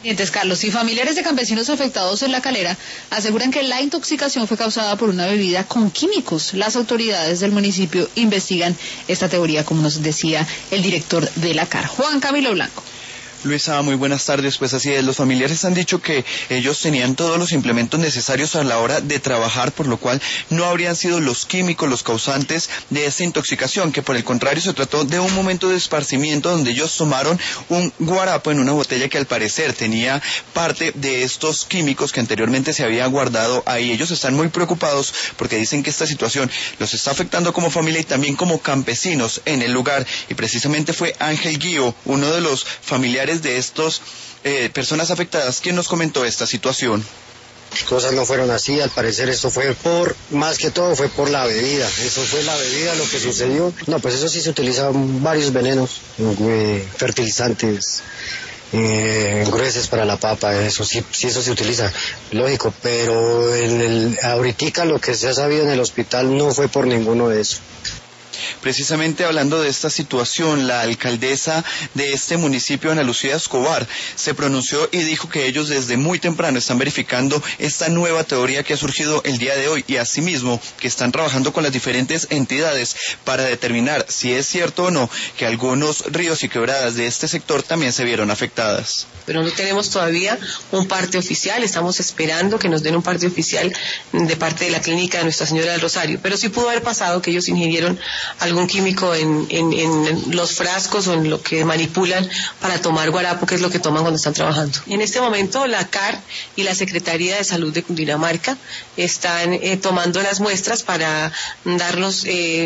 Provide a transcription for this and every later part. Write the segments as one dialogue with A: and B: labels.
A: Dientes, Carlos, y familiares de campesinos afectados en La Calera aseguran que la intoxicación fue causada por una bebida con químicos. Las autoridades del municipio investigan esta teoría, como nos decía el director de la CAR, Juan Camilo Blanco.
B: Luisa, muy buenas tardes. Pues así es, los familiares han dicho que ellos tenían todos los implementos necesarios a la hora de trabajar, por lo cual no habrían sido los químicos los causantes de esta intoxicación, que por el contrario se trató de un momento de esparcimiento donde ellos tomaron un guarapo en una botella que al parecer tenía parte de estos químicos que anteriormente se había guardado ahí. Ellos están muy preocupados porque dicen que esta situación los está afectando como familia y también como campesinos en el lugar, y precisamente fue Ángel Guío, uno de los familiares de estos personas afectadas, quien nos comentó esta situación.
C: Las cosas no fueron así, al parecer esto fue más que todo fue por la bebida, eso fue la bebida lo que sucedió. No, pues eso sí se utilizan varios venenos, fertilizantes, grueses para la papa, eso sí eso se utiliza, lógico, pero ahorita lo que se ha sabido en el hospital no fue por ninguno de eso.
B: Precisamente hablando de esta situación, la alcaldesa de este municipio, Ana Lucía Escobar, se pronunció y dijo que ellos desde muy temprano están verificando esta nueva teoría que ha surgido el día de hoy, y asimismo que están trabajando con las diferentes entidades para determinar si es cierto o no que algunos ríos y quebradas de este sector también se vieron afectadas.
D: Pero no tenemos todavía un parte oficial, estamos esperando que nos den un parte oficial de parte de la clínica de Nuestra Señora del Rosario, pero sí pudo haber pasado que ellos ingirieron algún químico en los frascos o en lo que manipulan para tomar guarapo, que es lo que toman cuando están trabajando. En este momento la CAR y la Secretaría de Salud de Cundinamarca están tomando las muestras para darnos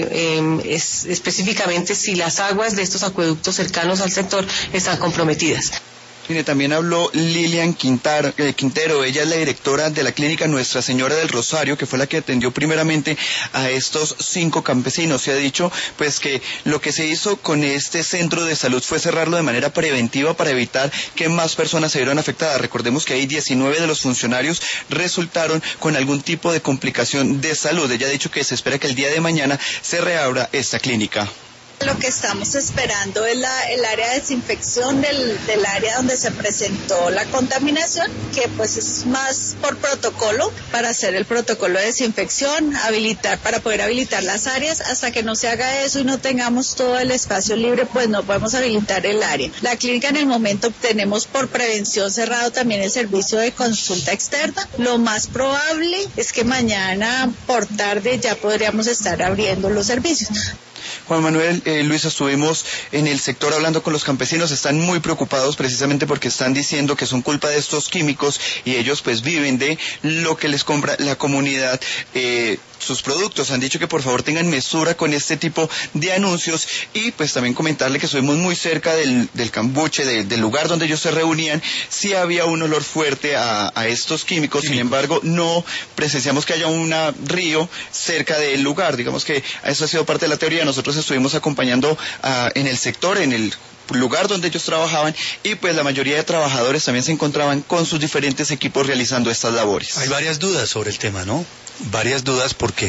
D: específicamente si las aguas de estos acueductos cercanos al sector están comprometidas.
B: Mire, también habló Lilian Quintero, ella es la directora de la clínica Nuestra Señora del Rosario, que fue la que atendió primeramente a estos 5 campesinos. Se ha dicho pues que lo que se hizo con este centro de salud fue cerrarlo de manera preventiva para evitar que más personas se vieran afectadas. Recordemos que ahí 19 de los funcionarios resultaron con algún tipo de complicación de salud. Ella ha dicho que se espera que el día de mañana se reabra esta clínica.
E: Lo que estamos esperando es el área de desinfección del área donde se presentó la contaminación, que pues es más por protocolo, para hacer el protocolo de desinfección, para poder habilitar las áreas. Hasta que no se haga eso y no tengamos todo el espacio libre, pues no podemos habilitar el área. La clínica en el momento tenemos por prevención cerrado también el servicio de consulta externa. Lo más probable es que mañana por tarde ya podríamos estar abriendo los servicios.
B: Juan Manuel, Luis, estuvimos en el sector hablando con los campesinos, están muy preocupados precisamente porque están diciendo que son culpa de estos químicos y ellos pues viven de lo que les compra la comunidad, sus productos. Han dicho que por favor tengan mesura con este tipo de anuncios, y pues también comentarle que estuvimos muy cerca del cambuche, del lugar donde ellos se reunían. Sí había un olor fuerte a estos químicos, sin embargo no presenciamos que haya un río cerca del lugar. Digamos que eso ha sido parte de la teoría. Nosotros estuvimos acompañando en el sector, en el lugar donde ellos trabajaban, y pues la mayoría de trabajadores también se encontraban con sus diferentes equipos realizando estas labores.
F: Hay varias dudas sobre el tema, ¿no? Varias dudas porque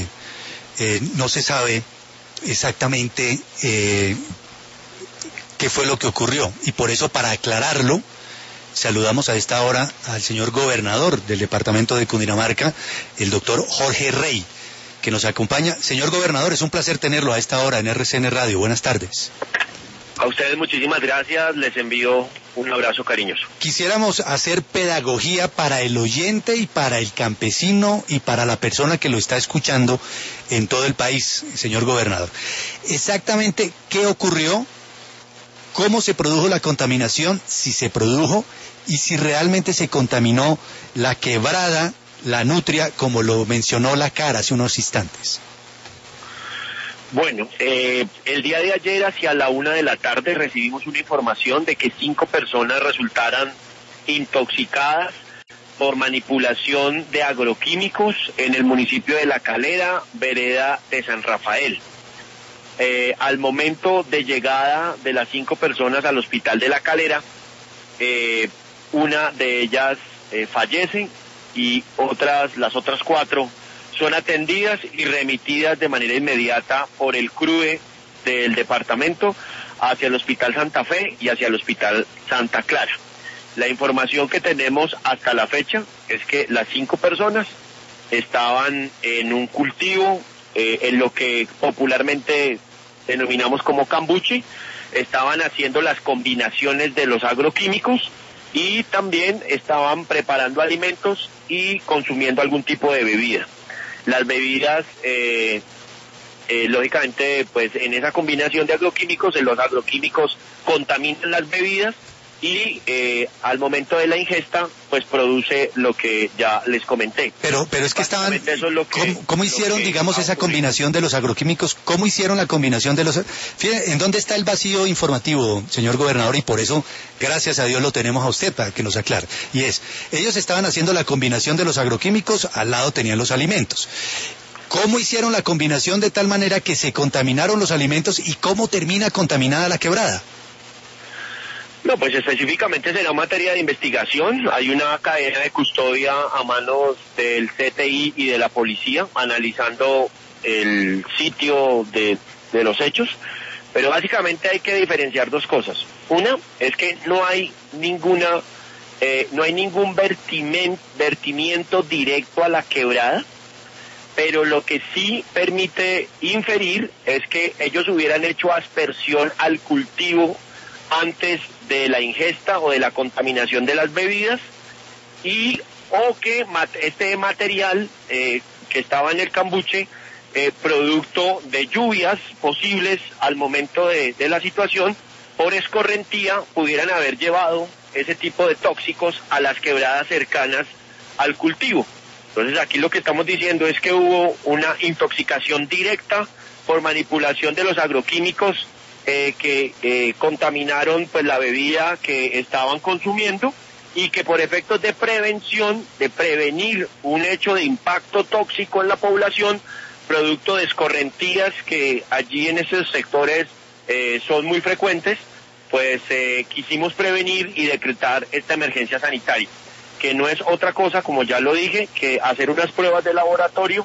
F: no se sabe exactamente qué fue lo que ocurrió, y por eso, para aclararlo, saludamos a esta hora al señor gobernador del departamento de Cundinamarca, el doctor Jorge Rey, que nos acompaña. Señor gobernador, es un placer tenerlo a esta hora en RCN Radio. Buenas tardes.
G: A ustedes muchísimas gracias, les envío un abrazo cariñoso.
F: Quisiéramos hacer pedagogía para el oyente y para el campesino y para la persona que lo está escuchando en todo el país, señor gobernador. Exactamente qué ocurrió, cómo se produjo la contaminación, si se produjo, y si realmente se contaminó la quebrada, la nutria, como lo mencionó la CAR hace unos instantes.
G: Bueno, el día de ayer hacia la 1:00 p.m. recibimos una información de que 5 personas resultaran intoxicadas por manipulación de agroquímicos en el municipio de La Calera, vereda de San Rafael. Al momento de llegada de las 5 personas al hospital de La Calera, una de ellas fallece y las otras 4 son atendidas y remitidas de manera inmediata por el CRUE del departamento hacia el Hospital Santa Fe y hacia el Hospital Santa Clara. La información que tenemos hasta la fecha es que las 5 personas estaban en un cultivo, en lo que popularmente denominamos como cambuche, estaban haciendo las combinaciones de los agroquímicos y también estaban preparando alimentos y consumiendo algún tipo de bebida. Las bebidas, lógicamente, pues en esa combinación de agroquímicos, los agroquímicos contaminan las bebidas y al momento de la ingesta, pues produce lo que ya les comenté.
F: Pero es que estaban... Eso es lo que, ¿Cómo hicieron, digamos, esa combinación de los agroquímicos? ¿Cómo hicieron la combinación de los... Fíjate, ¿en dónde está el vacío informativo, señor gobernador? Y por eso, gracias a Dios, lo tenemos a usted para que nos aclare. Y es, ellos estaban haciendo la combinación de los agroquímicos, al lado tenían los alimentos. ¿Cómo hicieron la combinación de tal manera que se contaminaron los alimentos y cómo termina contaminada la quebrada?
G: No, pues específicamente será materia de investigación. Hay una cadena de custodia a manos del CTI y de la policía analizando el sitio de los hechos, pero básicamente hay que diferenciar 2 cosas. Una es que no hay ningún vertimiento directo a la quebrada, pero lo que sí permite inferir es que ellos hubieran hecho aspersión al cultivo antes de la ingesta o de la contaminación de las bebidas o que este material que estaba en el cambuche, producto de lluvias posibles al momento de la situación, por escorrentía pudieran haber llevado ese tipo de tóxicos a las quebradas cercanas al cultivo. Entonces aquí lo que estamos diciendo es que hubo una intoxicación directa por manipulación de los agroquímicos que contaminaron pues la bebida que estaban consumiendo y que por efectos de prevención, de prevenir un hecho de impacto tóxico en la población, producto de escorrentías que allí en esos sectores son muy frecuentes, pues quisimos prevenir y decretar esta emergencia sanitaria, que no es otra cosa, como ya lo dije, que hacer unas pruebas de laboratorio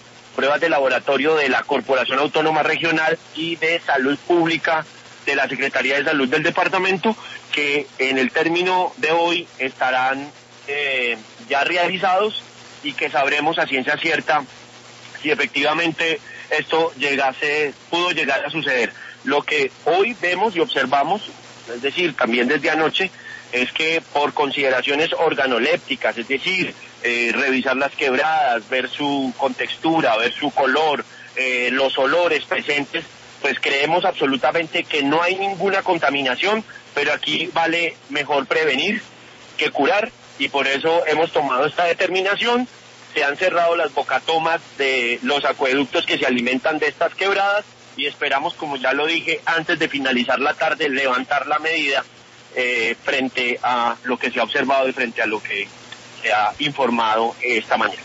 G: de la Corporación Autónoma Regional y de Salud Pública de la Secretaría de Salud del departamento, que en el término de hoy estarán ya realizados y que sabremos a ciencia cierta si efectivamente esto pudo llegar a suceder. Lo que hoy vemos y observamos, es decir, también desde anoche, es que por consideraciones organolépticas, es decir, revisar las quebradas, ver su contextura, ver su color, los olores presentes, pues creemos absolutamente que no hay ninguna contaminación, pero aquí vale mejor prevenir que curar, y por eso hemos tomado esta determinación. Se han cerrado las bocatomas de los acueductos que se alimentan de estas quebradas y esperamos, como ya lo dije, antes de finalizar la tarde, levantar la medida frente a lo que se ha observado y frente a lo que se ha informado esta mañana.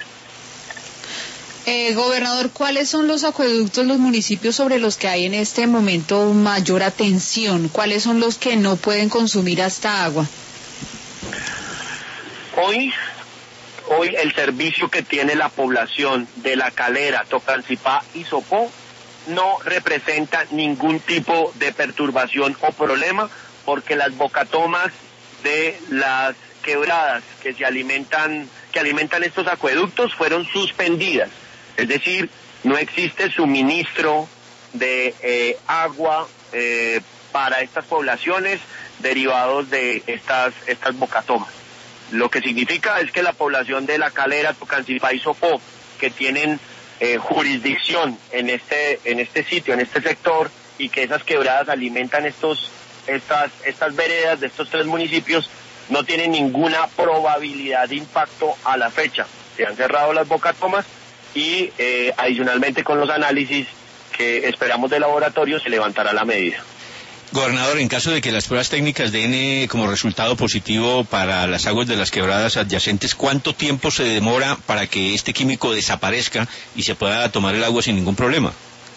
A: Gobernador, ¿cuáles son los acueductos, los municipios sobre los que hay en este momento mayor atención? ¿Cuáles son los que no pueden consumir hasta agua?
G: Hoy el servicio que tiene la población de La Calera, Tocancipá y Sopó no representa ningún tipo de perturbación o problema, porque las bocatomas de las quebradas que alimentan estos acueductos fueron suspendidas. Es decir, no existe suministro de agua para estas poblaciones derivados de estas bocatomas. Lo que significa es que la población de La Calera, Tocancipá y Sopó, que tienen jurisdicción en este sitio, en este sector, y que esas quebradas alimentan estas veredas de estos 3 municipios, no tienen ninguna probabilidad de impacto a la fecha. Se han cerrado las bocatomas y adicionalmente con los análisis que esperamos de laboratorio se levantará la medida.
H: Gobernador, en caso de que las pruebas técnicas den como resultado positivo para las aguas de las quebradas adyacentes, ¿cuánto tiempo se demora para que este químico desaparezca y se pueda tomar el agua sin ningún problema?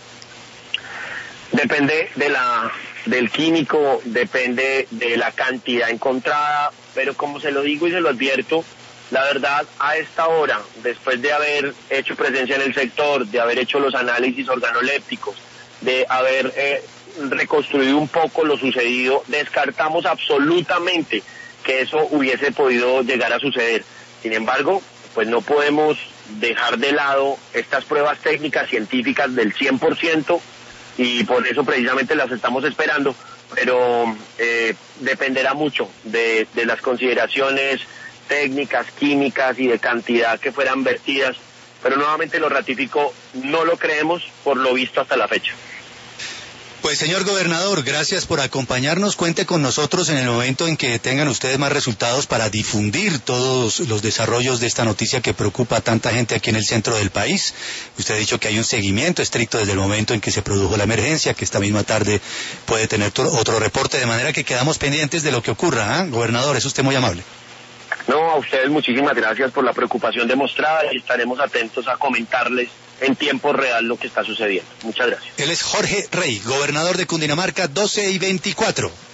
G: Depende del químico, depende de la cantidad encontrada, pero como se lo digo y se lo advierto, la verdad, a esta hora, después de haber hecho presencia en el sector, de haber hecho los análisis organolépticos, de haber reconstruido un poco lo sucedido, descartamos absolutamente que eso hubiese podido llegar a suceder. Sin embargo, pues no podemos dejar de lado estas pruebas técnicas científicas del 100%, y por eso precisamente las estamos esperando, pero dependerá mucho de las consideraciones técnicas, químicas y de cantidad que fueran vertidas, pero nuevamente lo ratifico, no lo creemos por lo visto hasta la fecha.
F: Pues señor gobernador, gracias por acompañarnos. Cuente con nosotros en el momento en que tengan ustedes más resultados para difundir todos los desarrollos de esta noticia que preocupa a tanta gente aquí en el centro del país. Usted ha dicho que hay un seguimiento estricto desde el momento en que se produjo la emergencia, que esta misma tarde puede tener otro reporte, de manera que quedamos pendientes de lo que ocurra. Gobernador, es usted muy amable.
G: No, a ustedes muchísimas gracias por la preocupación demostrada y estaremos atentos a comentarles en tiempo real lo que está sucediendo. Muchas gracias.
F: Él es Jorge Rey, gobernador de Cundinamarca, 12:24.